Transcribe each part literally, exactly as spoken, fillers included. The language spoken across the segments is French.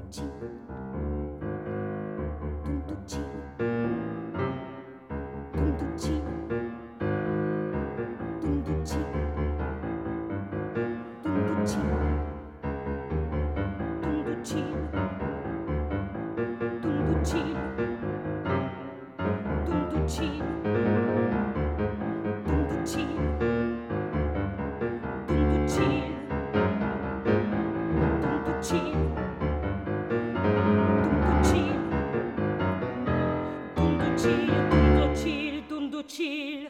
둥두치 둥두치 둥두치 둥두치 둥두치 둥두치 둥두치 둥두치 둥두치 둥두칠 둥두칠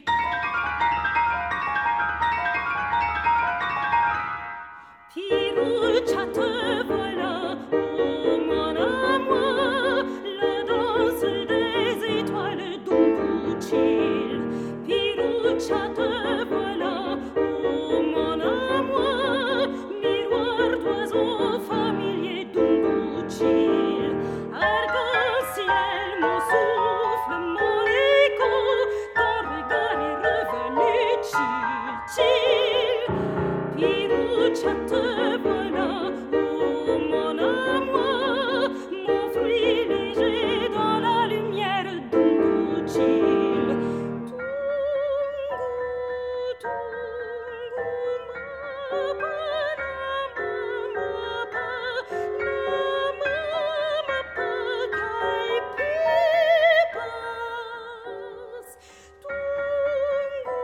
Piroucha te voilà, oh mon amour, la danse des étoiles Dumbuchil. Piroucha te voilà, oh mon amour, miroir d'oiseau familier Dumbuchil. Arc-en-ciel, mon souffle, mon écho, ton regard est revenu, chill, chill. Piroucha te voilà, oh mon amour, mon fruit léger dans la lumière Dumbuchil. Tungu, tungu, ma pa, na ma pa, na ma pa, kai pipas. Tungu,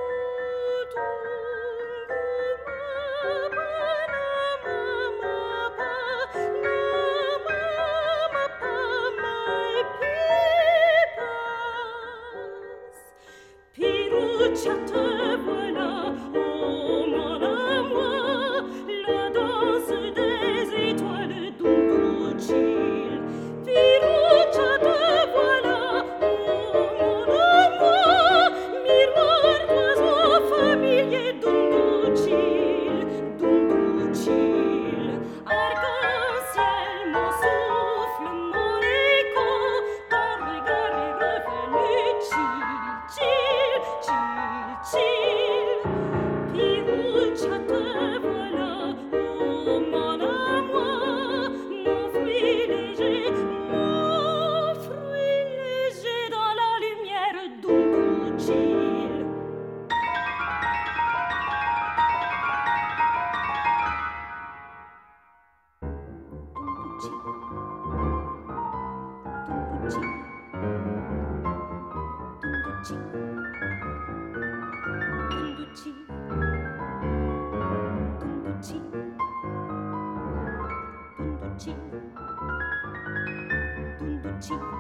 Piroucha te voilà, oh mon amour, la danse des étoiles Dumbuchil. Piroucha te voilà, oh mon amour, miroir d'oiseau familier Dumbuchil, Dumbuchil. Arc-en-ciel, mon souffle, mon écho, ton regard est revenu, chill, chill, chill, chill. Piroucha te voilà, oh mon amour, mon fruit léger, mon fruit léger dans la lumière Dumbuchil. 둥두치 둥두치 둥두치 둥두치 둥두치